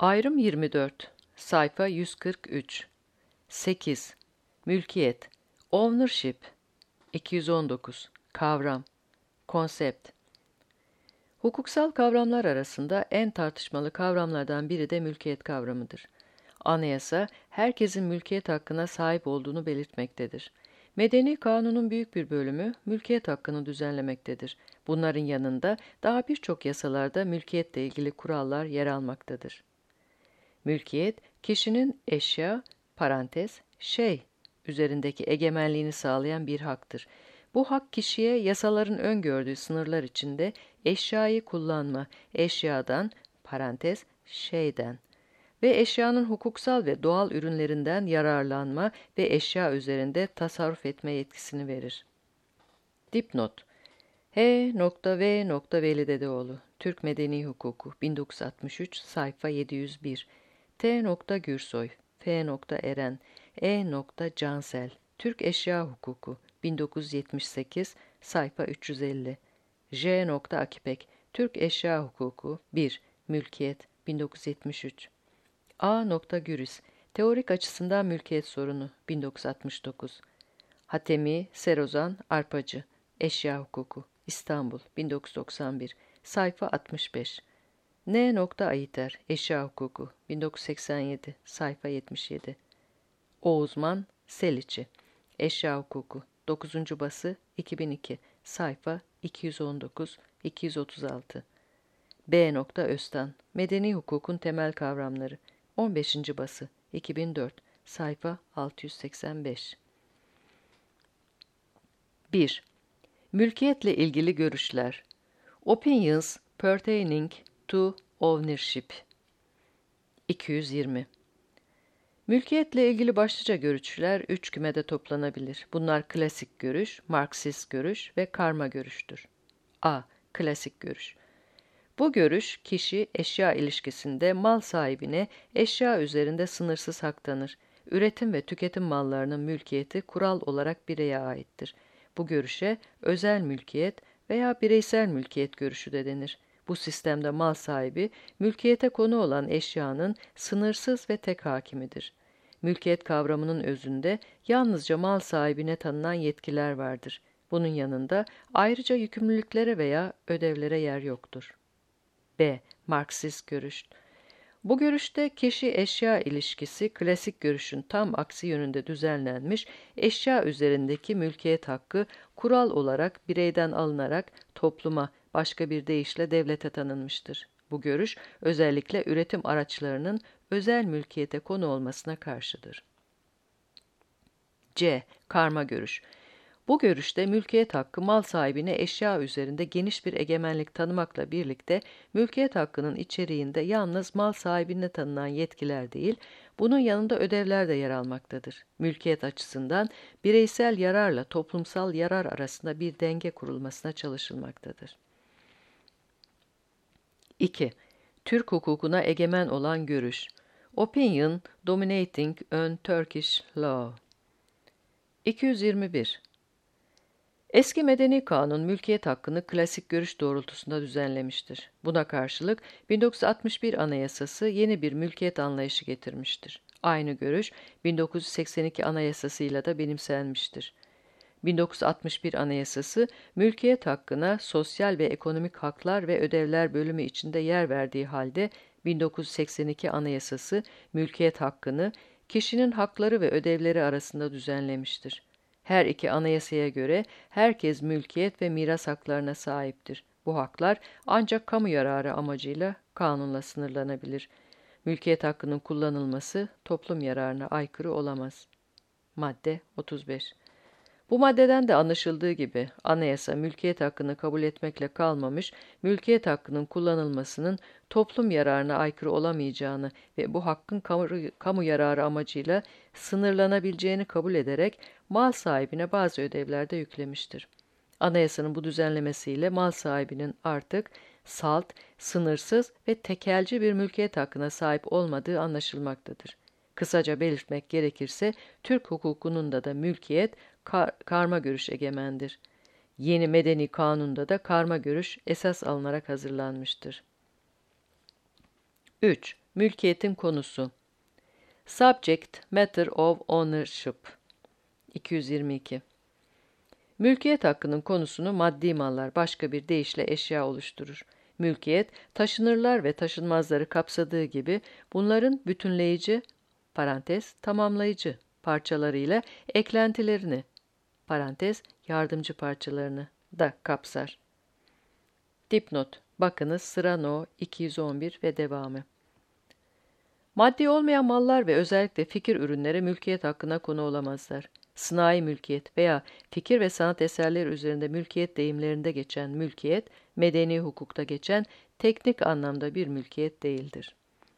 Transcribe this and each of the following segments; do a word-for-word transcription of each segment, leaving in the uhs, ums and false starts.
Ayrım yirmi dört, sayfa yüz kırk üç. sekiz. Mülkiyet, ownership. iki yüz on dokuz. Kavram, konsept. Hukuksal kavramlar arasında en tartışmalı kavramlardan biri de mülkiyet kavramıdır. Anayasa, herkesin mülkiyet hakkına sahip olduğunu belirtmektedir. Medeni kanunun büyük bir bölümü mülkiyet hakkını düzenlemektedir. Bunların yanında daha birçok yasalarda mülkiyetle ilgili kurallar yer almaktadır. Mülkiyet, kişinin eşya, parantez, şey üzerindeki egemenliğini sağlayan bir haktır. Bu hak kişiye yasaların öngördüğü sınırlar içinde eşyayı kullanma, eşyadan, parantez, şeyden ve eşyanın hukuksal ve doğal ürünlerinden yararlanma ve eşya üzerinde tasarruf etme yetkisini verir. Dipnot: H. V. Veli Dedeoğlu, Türk Medeni Hukuku, bin dokuz yüz altmış üç, sayfa yedi yüz bir. T. Gürsoy, F. Eren, E. Cansel, Türk Eşya Hukuku, bin dokuz yüz yetmiş sekiz, sayfa üç yüz elli. J. Akipek, Türk Eşya Hukuku, bir. Mülkiyet, bin dokuz yüz yetmiş üç. A. Güris, Teorik Açısından Mülkiyet Sorunu, bin dokuz yüz altmış dokuz. Hatemi, Serozan, Arpacı, Eşya Hukuku, İstanbul, bin dokuz yüz doksan bir, sayfa altmış beş. N. Ayiter, Eşya Hukuku, bin dokuz yüz seksen yedi, sayfa yetmiş yedi. Oğuzman, Seliçi, Eşya Hukuku, dokuzuncu bası, iki bin iki, sayfa iki yüz on dokuz iki yüz otuz altı. B. Öztan, Medeni Hukukun Temel Kavramları, on beşinci bası, iki bin dört, sayfa altı yüz seksen beş. bir. Mülkiyetle ilgili görüşler. Opinions pertaining to ownership. iki yüz yirmi. Mülkiyetle ilgili başlıca görüşler üç kümede toplanabilir. Bunlar klasik görüş, Marksist görüş ve karma görüştür. A. Klasik görüş. Bu görüş, kişi eşya ilişkisinde mal sahibine eşya üzerinde sınırsız hak tanır. Üretim ve tüketim mallarının mülkiyeti kural olarak bireye aittir. Bu görüşe özel mülkiyet veya bireysel mülkiyet görüşü de denir. Bu sistemde mal sahibi, mülkiyete konu olan eşyanın sınırsız ve tek hakimidir. Mülkiyet kavramının özünde yalnızca mal sahibine tanınan yetkiler vardır. Bunun yanında ayrıca yükümlülüklere veya ödevlere yer yoktur. B. Marksist görüş. Bu görüşte kişi eşya ilişkisi klasik görüşün tam aksi yönünde düzenlenmiş, eşya üzerindeki mülkiyet hakkı kural olarak bireyden alınarak topluma, başka bir deyişle devlete tanınmıştır. Bu görüş özellikle üretim araçlarının özel mülkiyete konu olmasına karşıdır. C. Karma görüş. Bu görüşte mülkiyet hakkı mal sahibine eşya üzerinde geniş bir egemenlik tanımakla birlikte mülkiyet hakkının içeriğinde yalnız mal sahibine tanınan yetkiler değil, bunun yanında ödevler de yer almaktadır. Mülkiyet açısından bireysel yararla toplumsal yarar arasında bir denge kurulmasına çalışılmaktadır. iki. Türk hukukuna egemen olan görüş. Opinion dominating on Turkish law. iki yüz yirmi bir. Eski medeni kanun mülkiyet hakkını klasik görüş doğrultusunda düzenlemiştir. Buna karşılık bin dokuz yüz altmış bir Anayasası yeni bir mülkiyet anlayışı getirmiştir. Aynı görüş bin dokuz yüz seksen iki Anayasasıyla da benimsenmiştir. bin dokuz yüz altmış bir Anayasası mülkiyet hakkına sosyal ve ekonomik haklar ve ödevler bölümü içinde yer verdiği halde bin dokuz yüz seksen iki Anayasası mülkiyet hakkını kişinin hakları ve ödevleri arasında düzenlemiştir. Her iki anayasaya göre herkes mülkiyet ve miras haklarına sahiptir. Bu haklar ancak kamu yararı amacıyla kanunla sınırlanabilir. Mülkiyet hakkının kullanılması toplum yararına aykırı olamaz. Madde otuz beş. Bu maddeden de anlaşıldığı gibi anayasa mülkiyet hakkını kabul etmekle kalmamış, mülkiyet hakkının kullanılmasının toplum yararına aykırı olamayacağını ve bu hakkın kamu, kamu yararı amacıyla sınırlanabileceğini kabul ederek mal sahibine bazı ödevler de yüklemiştir. Anayasanın bu düzenlemesiyle mal sahibinin artık salt, sınırsız ve tekelci bir mülkiyet hakkına sahip olmadığı anlaşılmaktadır. Kısaca belirtmek gerekirse Türk hukukunun da mülkiyet kar karma görüş egemendir. Yeni medeni kanunda da karma görüş esas alınarak hazırlanmıştır. üç. Mülkiyetin konusu. Subject Matter of Ownership. iki yüz yirmi iki. Mülkiyet hakkının konusunu maddi mallar, başka bir deyişle eşya oluşturur. Mülkiyet, taşınırlar ve taşınmazları kapsadığı gibi bunların bütünleyici, parantez, tamamlayıcı parçalarıyla eklentilerini, parantez, yardımcı parçalarını da kapsar. Dipnot. Bakınız sıra No iki yüz on bir ve devamı. Maddi olmayan mallar ve özellikle fikir ürünleri mülkiyet hakkına konu olamazlar. Sınai mülkiyet veya fikir ve sanat eserleri üzerinde mülkiyet deyimlerinde geçen mülkiyet, medeni hukukta geçen teknik anlamda bir mülkiyet değildir.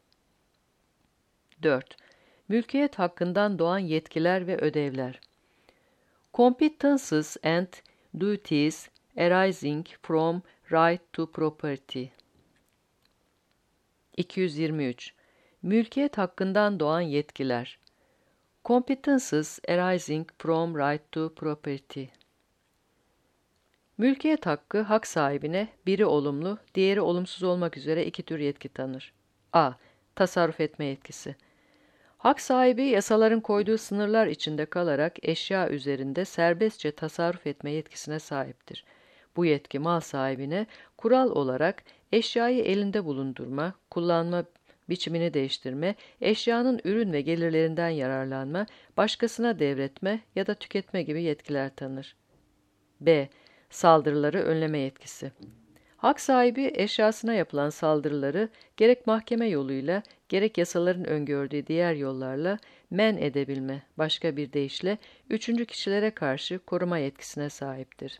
dört. Mülkiyet hakkından doğan yetkiler ve ödevler. Competences and duties arising from right to property. iki yüz yirmi üç. Mülkiyet hakkından doğan yetkiler. Competences arising from right to property. Mülkiyet hakkı, hak sahibine biri olumlu, diğeri olumsuz olmak üzere iki tür yetki tanır. A. Tasarruf etme yetkisi. Hak sahibi yasaların koyduğu sınırlar içinde kalarak eşya üzerinde serbestçe tasarruf etme yetkisine sahiptir. Bu yetki mal sahibine kural olarak eşyayı elinde bulundurma, kullanma biçimini değiştirme, eşyanın ürün ve gelirlerinden yararlanma, başkasına devretme ya da tüketme gibi yetkiler tanır. B. Saldırıları önleme yetkisi. Hak sahibi eşyasına yapılan saldırıları gerek mahkeme yoluyla, gerek yasaların öngördüğü diğer yollarla men edebilme, başka bir deyişle üçüncü kişilere karşı koruma yetkisine sahiptir.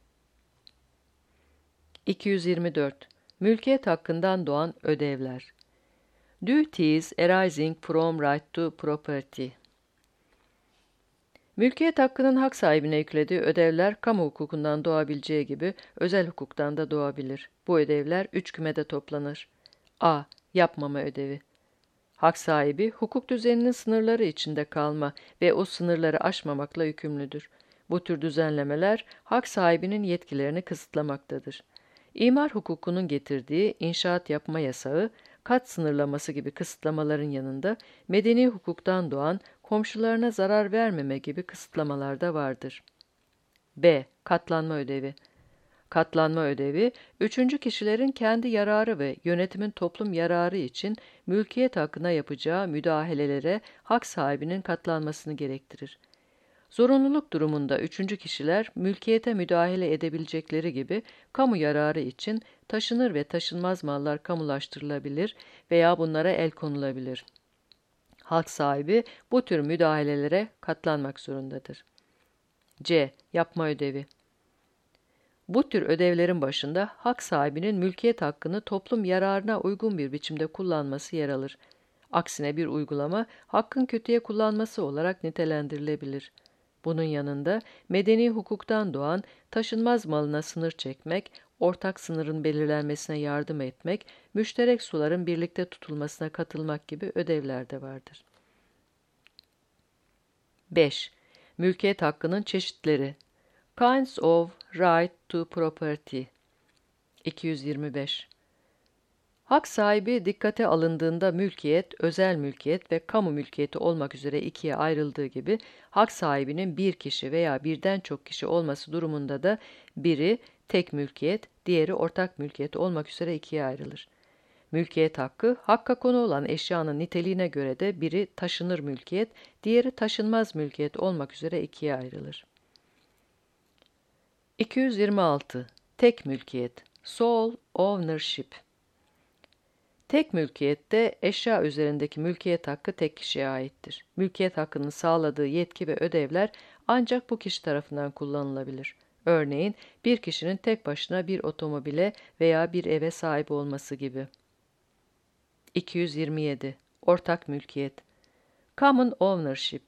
iki yüz yirmi dört. Mülkiyet hakkından doğan ödevler. Duties arising from right to property. Mülkiyet hakkının hak sahibine yüklediği ödevler, kamu hukukundan doğabileceği gibi özel hukuktan da doğabilir. Bu ödevler üç kümede toplanır. A. Yapmama ödevi. Hak sahibi, hukuk düzeninin sınırları içinde kalma ve o sınırları aşmamakla yükümlüdür. Bu tür düzenlemeler, hak sahibinin yetkilerini kısıtlamaktadır. İmar hukukunun getirdiği inşaat yapma yasağı, kat sınırlaması gibi kısıtlamaların yanında medeni hukuktan doğan komşularına zarar vermeme gibi kısıtlamalar da vardır. B. Katlanma ödevi. Katlanma ödevi, üçüncü kişilerin kendi yararı ve yönetimin toplum yararı için mülkiyet hakkına yapacağı müdahalelere hak sahibinin katlanmasını gerektirir. Zorunluluk durumunda üçüncü kişiler mülkiyete müdahale edebilecekleri gibi kamu yararı için taşınır ve taşınmaz mallar kamulaştırılabilir veya bunlara el konulabilir. Hak sahibi bu tür müdahalelere katlanmak zorundadır. C. Yapma ödevi. Bu tür ödevlerin başında hak sahibinin mülkiyet hakkını toplum yararına uygun bir biçimde kullanması yer alır. Aksine bir uygulama hakkın kötüye kullanması olarak nitelendirilebilir. Bunun yanında medeni hukuktan doğan taşınmaz malına sınır çekmek, ortak sınırın belirlenmesine yardım etmek, müşterek suların birlikte tutulmasına katılmak gibi ödevler de vardır. beş. Mülkiyet hakkının çeşitleri. Kinds of right to property. iki yüz yirmi beş. Hak sahibi dikkate alındığında mülkiyet, özel mülkiyet ve kamu mülkiyeti olmak üzere ikiye ayrıldığı gibi, hak sahibinin bir kişi veya birden çok kişi olması durumunda da biri tek mülkiyet, diğeri ortak mülkiyet olmak üzere ikiye ayrılır. Mülkiyet hakkı, hakka konu olan eşyanın niteliğine göre de biri taşınır mülkiyet, diğeri taşınmaz mülkiyet olmak üzere ikiye ayrılır. iki yüz yirmi altı. Tek mülkiyet, sole ownership. Tek mülkiyette eşya üzerindeki mülkiyet hakkı tek kişiye aittir. Mülkiyet hakkının sağladığı yetki ve ödevler ancak bu kişi tarafından kullanılabilir. Örneğin bir kişinin tek başına bir otomobile veya bir eve sahip olması gibi. iki yüz yirmi yedi. Ortak mülkiyet, common ownership.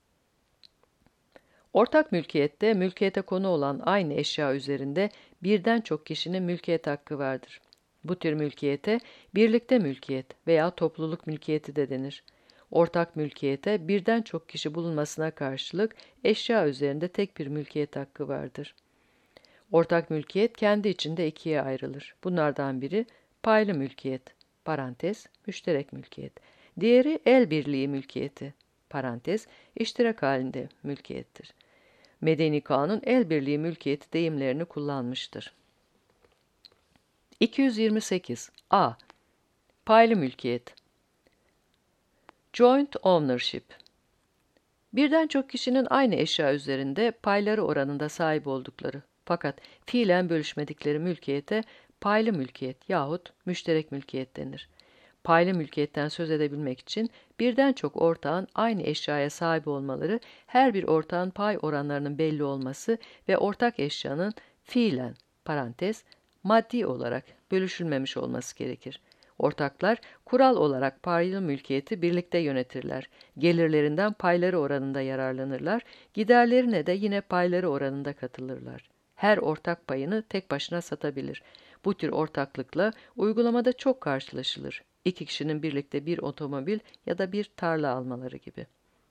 Ortak mülkiyette mülkiyete konu olan aynı eşya üzerinde birden çok kişinin mülkiyet hakkı vardır. Bu tür mülkiyete birlikte mülkiyet veya topluluk mülkiyeti de denir. Ortak mülkiyete birden çok kişi bulunmasına karşılık eşya üzerinde tek bir mülkiyet hakkı vardır. Ortak mülkiyet kendi içinde ikiye ayrılır. Bunlardan biri paylı mülkiyet, parantez, müşterek mülkiyet. Diğeri el birliği mülkiyeti, parantez, iştirak halinde mülkiyettir. Medeni kanun el birliği mülkiyeti deyimlerini kullanmıştır. iki yüz yirmi sekiz. A. Paylı mülkiyet. Joint ownership. Birden çok kişinin aynı eşya üzerinde payları oranında sahip oldukları fakat fiilen bölüşmedikleri mülkiyete paylı mülkiyet yahut müşterek mülkiyet denir. Paylı mülkiyetten söz edebilmek için birden çok ortağın aynı eşyaya sahip olmaları, her bir ortağın pay oranlarının belli olması ve ortak eşyanın fiilen, parantez, maddi olarak bölüşülmemiş olması gerekir. Ortaklar kural olarak paylı mülkiyeti birlikte yönetirler. Gelirlerinden payları oranında yararlanırlar, giderlerine de yine payları oranında katılırlar. Her ortak payını tek başına satabilir. Bu tür ortaklıkla uygulamada çok karşılaşılır. İki kişinin birlikte bir otomobil ya da bir tarla almaları gibi.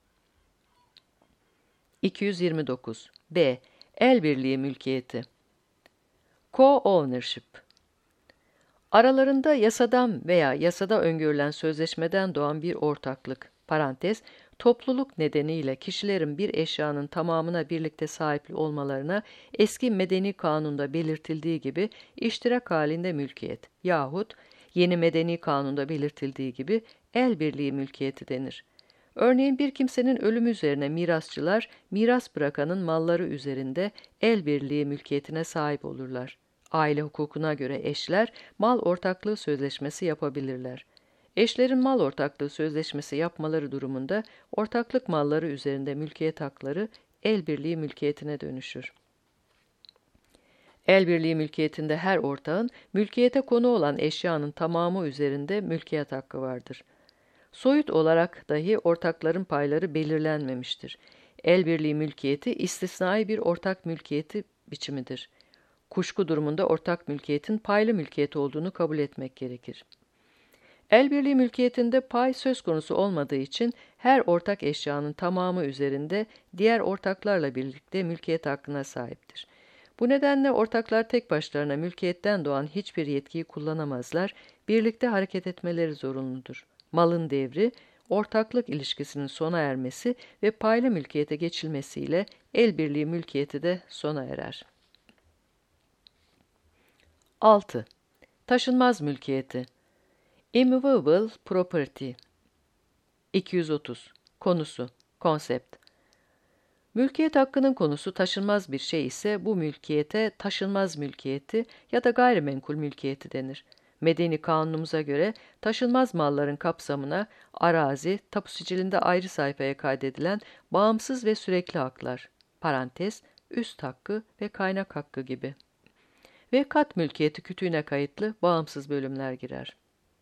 iki yüz yirmi dokuz. B. El birliği mülkiyeti. Co-ownership. Aralarında yasadan veya yasada öngörülen sözleşmeden doğan bir ortaklık, parantez, topluluk nedeniyle kişilerin bir eşyanın tamamına birlikte sahip olmalarına eski medeni kanunda belirtildiği gibi iştirak halinde mülkiyet yahut yeni medeni kanunda belirtildiği gibi el birliği mülkiyeti denir. Örneğin bir kimsenin ölümü üzerine mirasçılar, miras bırakanın malları üzerinde el birliği mülkiyetine sahip olurlar. Aile hukukuna göre eşler mal ortaklığı sözleşmesi yapabilirler. Eşlerin mal ortaklığı sözleşmesi yapmaları durumunda ortaklık malları üzerinde mülkiyet hakları el birliği mülkiyetine dönüşür. El birliği mülkiyetinde her ortağın mülkiyete konu olan eşyanın tamamı üzerinde mülkiyet hakkı vardır. Soyut olarak dahi ortakların payları belirlenmemiştir. El birliği mülkiyeti istisnai bir ortak mülkiyeti biçimidir. Kuşku durumunda ortak mülkiyetin paylı mülkiyet olduğunu kabul etmek gerekir. El birliği mülkiyetinde pay söz konusu olmadığı için her ortak eşyanın tamamı üzerinde diğer ortaklarla birlikte mülkiyet hakkına sahiptir. Bu nedenle ortaklar tek başlarına mülkiyetten doğan hiçbir yetkiyi kullanamazlar, birlikte hareket etmeleri zorunludur. Malın devri, ortaklık ilişkisinin sona ermesi ve paylı mülkiyete geçilmesiyle el birliği mülkiyeti de sona erer. altı. Taşınmaz mülkiyeti. Immovable property. iki yüz otuz. Konusu, konsept. Mülkiyet hakkının konusu taşınmaz bir şey ise bu mülkiyete taşınmaz mülkiyeti ya da gayrimenkul mülkiyeti denir. Medeni kanunumuza göre taşınmaz malların kapsamına arazi, tapu sicilinde ayrı sayfaya kaydedilen bağımsız ve sürekli haklar, parantez, üst hakkı ve kaynak hakkı gibi ve kat mülkiyeti kütüğüne kayıtlı bağımsız bölümler girer.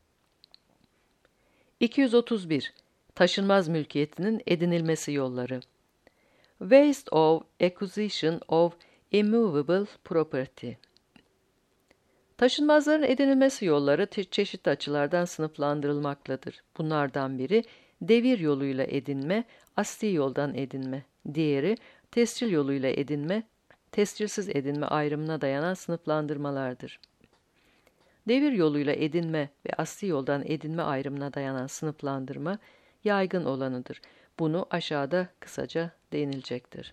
iki yüz otuz bir. Taşınmaz mülkiyetinin edinilmesi yolları. Ways of acquisition of immovable property. Taşınmazların edinilmesi yolları çeşitli açılardan sınıflandırılmaktadır. Bunlardan biri devir yoluyla edinme, asli yoldan edinme. Diğeri tescil yoluyla edinme, tescilsiz edinme ayrımına dayanan sınıflandırmalardır. Devir yoluyla edinme ve asli yoldan edinme ayrımına dayanan sınıflandırma yaygın olanıdır. Bunu aşağıda kısaca değinilecektir.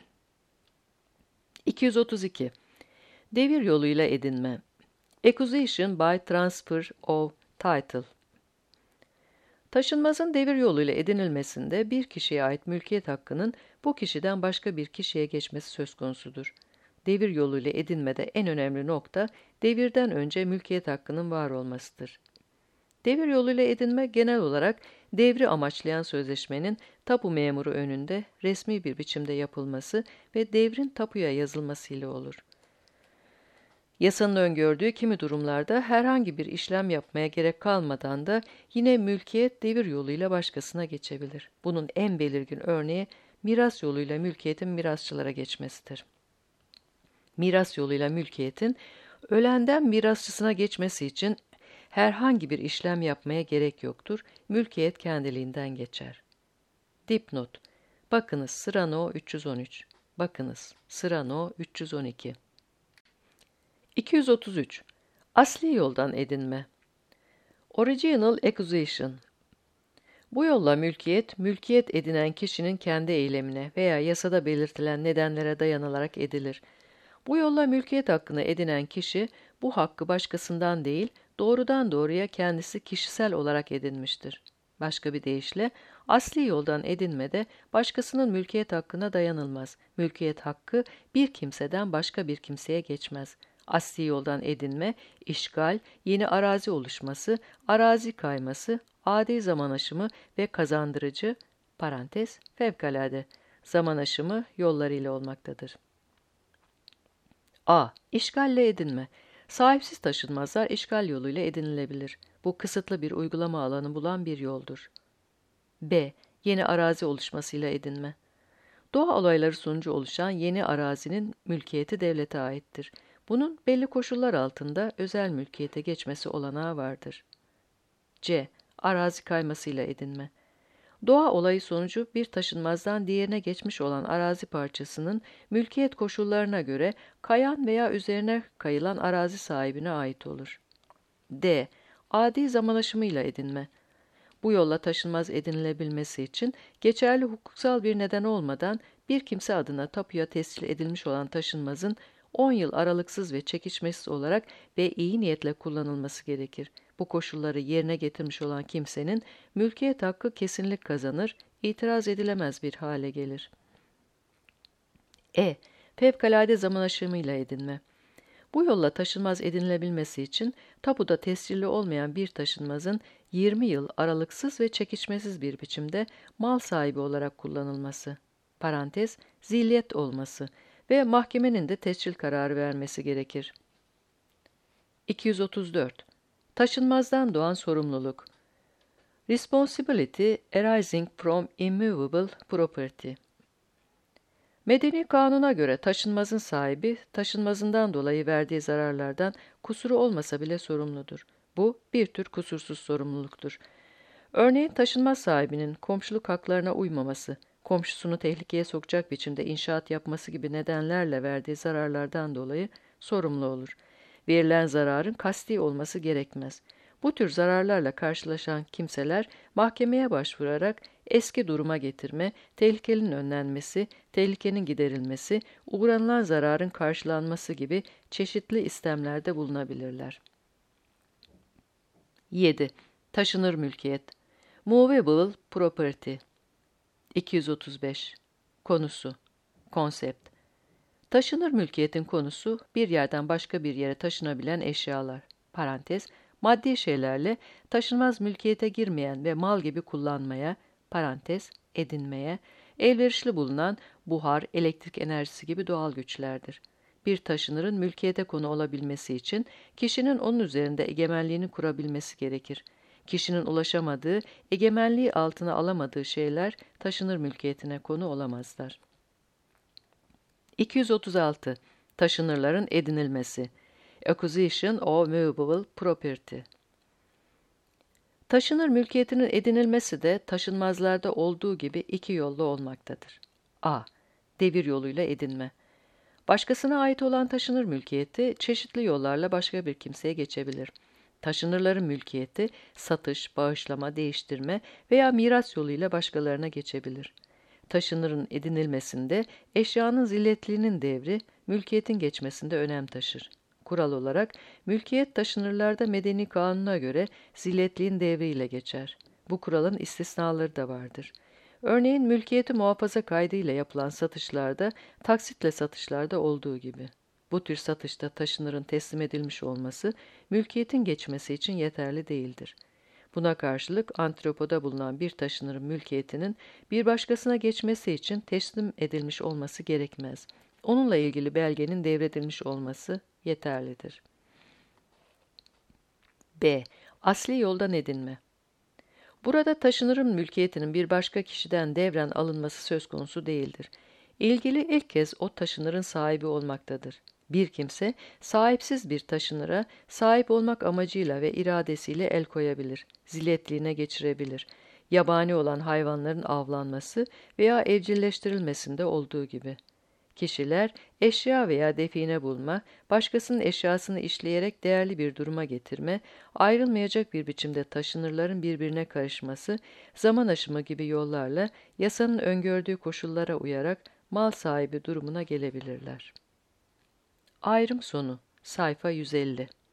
iki yüz otuz iki. Devir yoluyla edinme. Acquisition by transfer of title. Taşınmazın devir yoluyla edinilmesinde bir kişiye ait mülkiyet hakkının bu kişiden başka bir kişiye geçmesi söz konusudur. Devir yoluyla edinmede en önemli nokta devirden önce mülkiyet hakkının var olmasıdır. Devir yoluyla edinme genel olarak devri amaçlayan sözleşmenin tapu memuru önünde resmi bir biçimde yapılması ve devrin tapuya yazılması ile olur. Yasanın öngördüğü kimi durumlarda herhangi bir işlem yapmaya gerek kalmadan da yine mülkiyet devir yoluyla başkasına geçebilir. Bunun en belirgin örneği miras yoluyla mülkiyetin mirasçılara geçmesidir. Miras yoluyla mülkiyetin ölenden mirasçısına geçmesi için herhangi bir işlem yapmaya gerek yoktur. Mülkiyet kendiliğinden geçer. Dipnot. Bakınız sıra no üç yüz on üç. Bakınız sıra no üç yüz on iki. iki yüz otuz üç. Asli yoldan edinme. Original acquisition. Bu yolla mülkiyet, mülkiyet edinen kişinin kendi eylemine veya yasada belirtilen nedenlere dayanılarak edilir. Bu yolla mülkiyet hakkını edinen kişi, bu hakkı başkasından değil, doğrudan doğruya kendisi kişisel olarak edinmiştir. Başka bir deyişle, asli yoldan edinmede başkasının mülkiyet hakkına dayanılmaz. Mülkiyet hakkı bir kimseden başka bir kimseye geçmez. Asli yoldan edinme, işgal, yeni arazi oluşması, arazi kayması, adi zaman aşımı ve kazandırıcı, parantez, fevkalade, zaman aşımı yollarıyla olmaktadır. A. İşgalle edinme. Sahipsiz taşınmazlar işgal yoluyla edinilebilir. Bu kısıtlı bir uygulama alanı bulan bir yoldur. B. Yeni arazi oluşmasıyla edinme. Doğa olayları sonucu oluşan yeni arazinin mülkiyeti devlete aittir. Bunun belli koşullar altında özel mülkiyete geçmesi olanağı vardır. C. Arazi kaymasıyla edinme. Doğa olayı sonucu bir taşınmazdan diğerine geçmiş olan arazi parçasının mülkiyet koşullarına göre kayan veya üzerine kayılan arazi sahibine ait olur. D. Adi zaman aşımıyla edinme. Bu yolla taşınmaz edinilebilmesi için geçerli hukuksal bir neden olmadan bir kimse adına tapuya tescil edilmiş olan taşınmazın on yıl aralıksız ve çekişmesiz olarak ve iyi niyetle kullanılması gerekir. Bu koşulları yerine getirmiş olan kimsenin mülkiyet hakkı kesinlik kazanır, itiraz edilemez bir hale gelir. E. Fevkalade zaman aşımıyla edinme. Bu yolla taşınmaz edinilebilmesi için tapuda tescilli olmayan bir taşınmazın yirmi yıl aralıksız ve çekişmesiz bir biçimde mal sahibi olarak kullanılması, parantez, zilyet olması ve mahkemenin de tescil kararı vermesi gerekir. iki yüz otuz dört. Taşınmazdan doğan sorumluluk. Responsibility arising from immovable property. Medeni kanuna göre taşınmazın sahibi, taşınmazından dolayı verdiği zararlardan kusuru olmasa bile sorumludur. Bu bir tür kusursuz sorumluluktur. Örneğin taşınmaz sahibinin komşuluk haklarına uymaması, komşusunu tehlikeye sokacak biçimde inşaat yapması gibi nedenlerle verdiği zararlardan dolayı sorumlu olur. Verilen zararın kasti olması gerekmez. Bu tür zararlarla karşılaşan kimseler mahkemeye başvurarak eski duruma getirme, tehlikenin önlenmesi, tehlikenin giderilmesi, uğranılan zararın karşılanması gibi çeşitli istemlerde bulunabilirler. yedi. Taşınır mülkiyet. Movable property. iki yüz otuz beş. Konusu. Konsept. Taşınır mülkiyetin konusu, bir yerden başka bir yere taşınabilen eşyalar, parantez, maddi şeylerle taşınmaz mülkiyete girmeyen ve mal gibi kullanmaya, parantez, edinmeye, elverişli bulunan buhar, elektrik enerjisi gibi doğal güçlerdir. Bir taşınırın mülkiyete konu olabilmesi için kişinin onun üzerinde egemenliğini kurabilmesi gerekir. Kişinin ulaşamadığı, egemenliği altına alamadığı şeyler taşınır mülkiyetine konu olamazlar. iki yüz otuz altı. Taşınırların edinilmesi. Acquisition of movable property. Taşınır mülkiyetinin edinilmesi de taşınmazlarda olduğu gibi iki yollu olmaktadır. A. Devir yoluyla edinme. Başkasına ait olan taşınır mülkiyeti çeşitli yollarla başka bir kimseye geçebilir. Taşınırların mülkiyeti satış, bağışlama, değiştirme veya miras yoluyla başkalarına geçebilir. Taşınırın edinilmesinde eşyanın zilletliğinin devri, mülkiyetin geçmesinde önem taşır. Kural olarak, mülkiyet taşınırlarda medeni kanuna göre zilletliğin devriyle geçer. Bu kuralın istisnaları da vardır. Örneğin mülkiyeti muhafaza kaydıyla yapılan satışlarda, taksitle satışlarda olduğu gibi. Bu tür satışta taşınırın teslim edilmiş olması, mülkiyetin geçmesi için yeterli değildir. Buna karşılık antropoda bulunan bir taşınırın mülkiyetinin bir başkasına geçmesi için teslim edilmiş olması gerekmez. Onunla ilgili belgenin devredilmiş olması yeterlidir. B. Asli yoldan edinme. Burada taşınırın mülkiyetinin bir başka kişiden devren alınması söz konusu değildir. İlgili ilk kez o taşınırın sahibi olmaktadır. Bir kimse sahipsiz bir taşınıra sahip olmak amacıyla ve iradesiyle el koyabilir, ziletliğine geçirebilir. Yabani olan hayvanların avlanması veya evcilleştirilmesinde olduğu gibi. Kişiler, eşya veya define bulma, başkasının eşyasını işleyerek değerli bir duruma getirme, ayrılmayacak bir biçimde taşınırların birbirine karışması, zaman aşımı gibi yollarla yasanın öngördüğü koşullara uyarak mal sahibi durumuna gelebilirler. Ayrım sonu. Sayfa yüz elli.